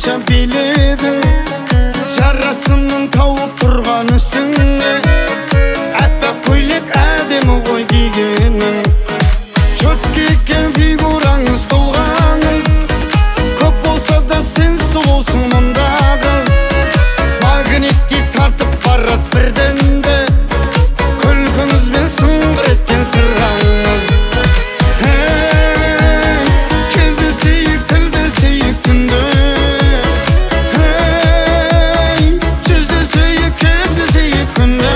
қанша биледің, жарасымын тауып тұрған үстіңе. Әппақ көйлек әдемі ғой кигенің, чөтке екен фигураңыз, тұлғаңыз. Көп болса да сен сұлусың мұнда қыз, магнитке тартып барат бірденді, күлкіңізбен сыңғыр еткен сырғаңыз. Кездесейік, тілдесейік түнде, жүздесейік, кездесейік күнде.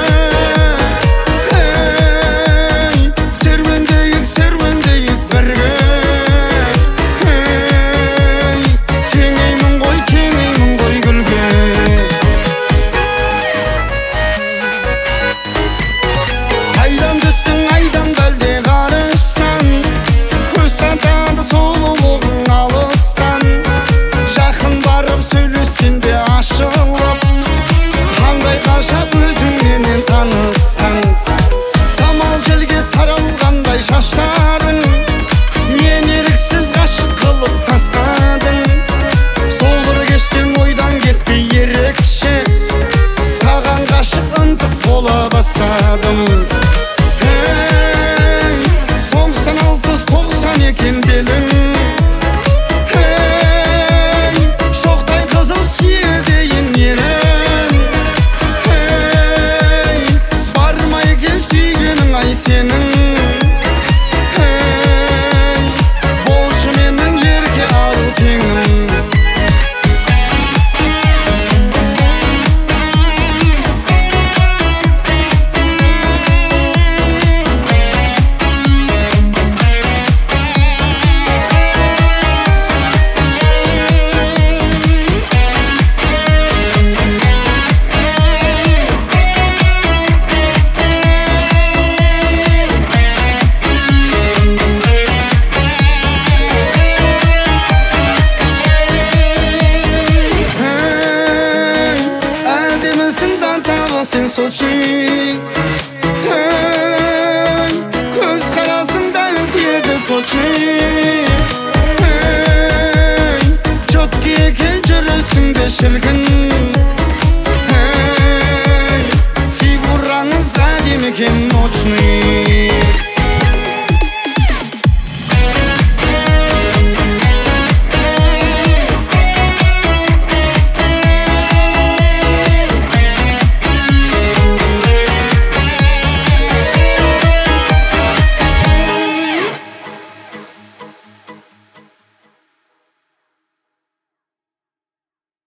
Серуендейік, серуендейік бірге, теңеймін ғой гүлге. Айдан түстің, айдан бәлде қарыстан, көз татады сұлулығың алыстан. Жақын барып сөйлескенде ашылып, қандай ғажап өзіңнен танысқан. Самал желге таралғандай шаштарың, мен еріксіз ғашық қылып тастадың. Сол бір кештен ойдан кетті ерекше, саған ғашық ынтық бола бастадым. 96-90 екен белің, шоқтай қызыл сүйедейін ерін. Барма екен сүйгенің ай сенің, болшы менің ерке ару теңім. Сен Сочи, көз қарасыңда өтеді Кочи. Чөтке екен жүрісіңде шіркін, фигураңыз әдемі екен ночный.